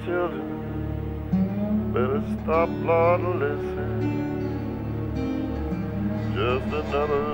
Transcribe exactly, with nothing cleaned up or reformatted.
children better stop, Lord, and listen. Just another